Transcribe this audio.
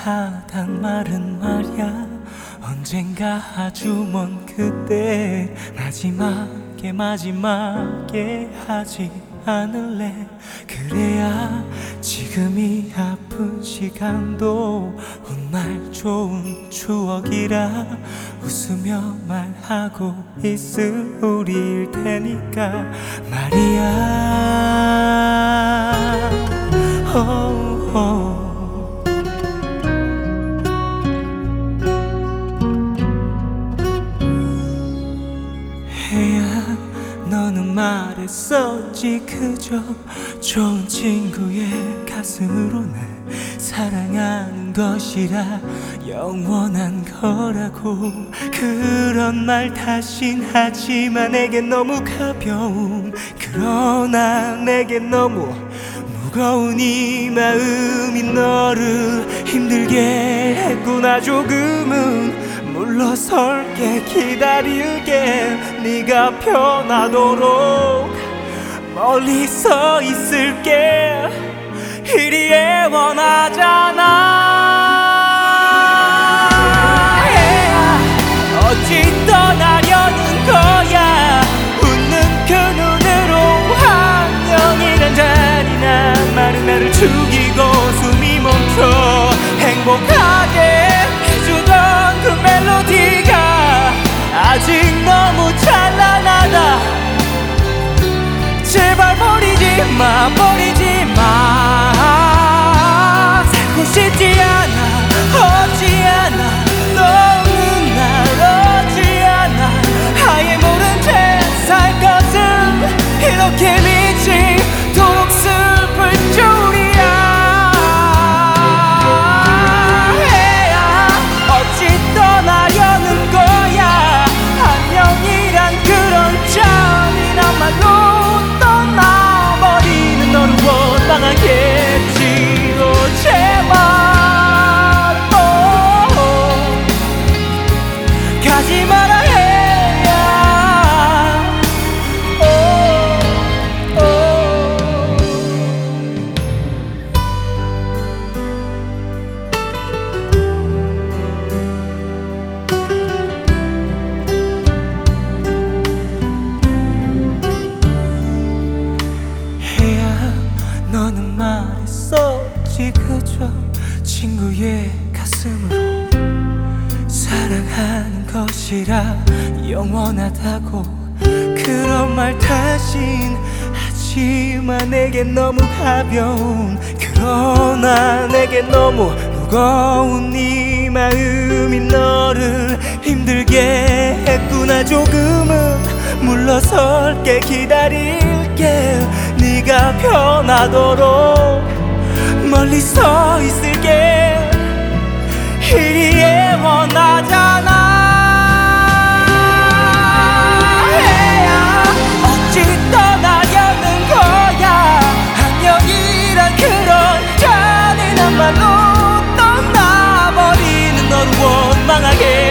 하단 말은 말야 언젠가 아주 먼 그때 마지막에 하지 않을래. 그래야 지금이 아픈 시간도 훗날 좋은 추억이라 웃으며 말하고 있을 우리일 테니까 말이야. 해야 너는 말했었지. 그저 좋은 친구의 가슴으로 날 사랑하는 것이라 영원한 거라고. 그런 말 다신 하지만 내겐 너무 가벼운, 그러나 내겐 너무 무거운 이 마음이 너를 힘들게 했구나. 조금은 물러설게, 기다릴게. 네가 편하도록 멀리 서 있을게. 이리 애원하잖아. 어찌 떠나려는 거야. 웃는 그 눈으로 안녕이란 잔인한 말은 나를 죽이고 숨이 멈춰. 행복하게 해주던 그 멜로디가 아직 너무 찬란하다. 제발 버리지 마, 버리지 마. 살고 싶지 않아, 없지 않아. 너는 날 얻지 않아. 아예 모른 채 살 것은 이렇게 미치도록 슬플 줄이야. 어찌 떠나려는 거야. 안녕이란 그런 잔인한 말로 떠나버리는 너를 원망하겠지. 제발 가지 마라 해야. 해야 너는 말했었지. 그저 친구의 가슴으로 사랑하는 것이라 영원하다고. 그런 말 다신 하지만 내겐 너무 가벼운, 그러나 내겐 너무 무거운 이 마음이 너를 힘들게 했구나. 조금은 물러설게, 기다릴게. 네가 편하도록 멀리 서 있을게. 이리 애원하잖아. 어찌 떠나려는 거야. 안녕이란 그런 잔인한 말로 떠나버리는 너를 원망하게